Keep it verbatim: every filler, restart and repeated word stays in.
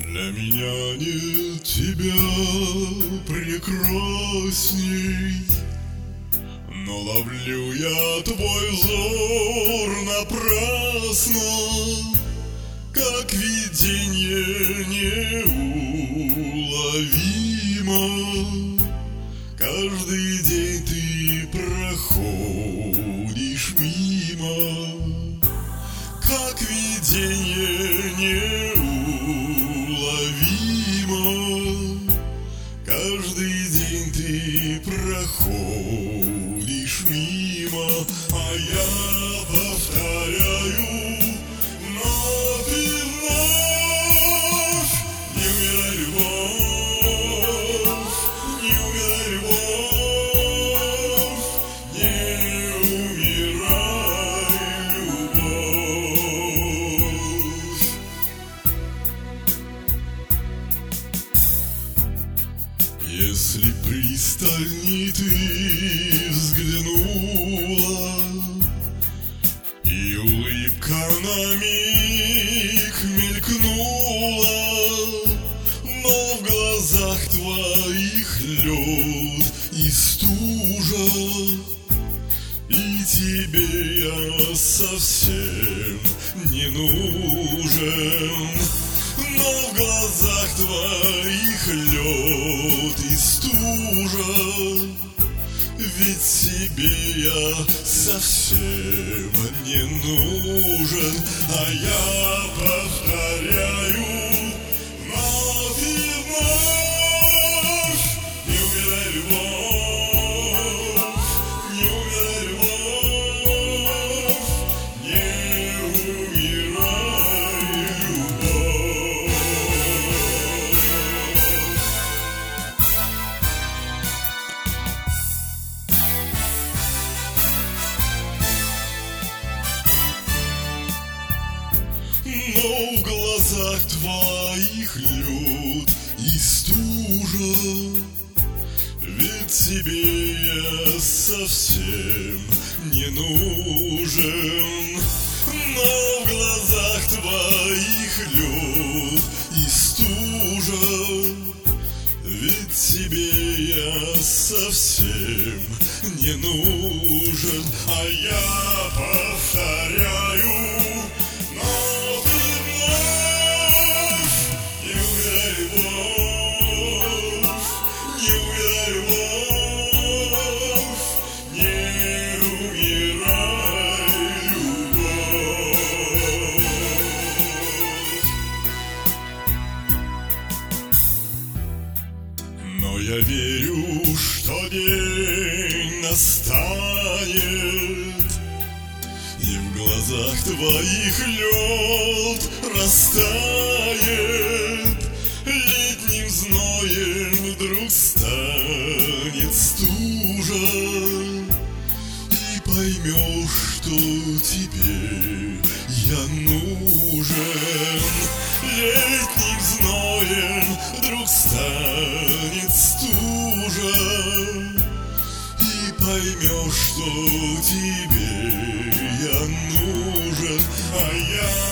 Для меня нет тебя прекрасней, но ловлю я твой взор напрасно, как видение неуловимо. Каждый день ты проходишь мимо, как видение неуловимо. Каждый день ты проходишь мимо, а я повторяю вновь и вновь: не умирай, любовь, не умирай, любовь, не умирай, любовь. Если пристальней ты взглянула, и улыбка на миг мелькнула, но в глазах твоих лед и стужа, и тебе я совсем не нужен. Но в глазах твоих лед и стужа, ведь тебе я совсем не нужен. А я повторяю вновь и вновь: не умирай, любовь, не умирай, любовь, не умирай, любовь. Но в глазах твоих лед и стужа, ведь тебе я совсем не нужен. Но в глазах твоих лед и стужа, ведь тебе я совсем не нужен. А я повторяю вновь и вновь: не умирай, любовь, не умирай, любовь, не умирай, любовь. Но я верю, что день настанет, и в глазах твоих лед растает, летним зноем вдруг станет стужа, и поймешь, что тебе я нужен. Летним зноем вдруг станет стужа, и поймешь, что тебе я нужен. А я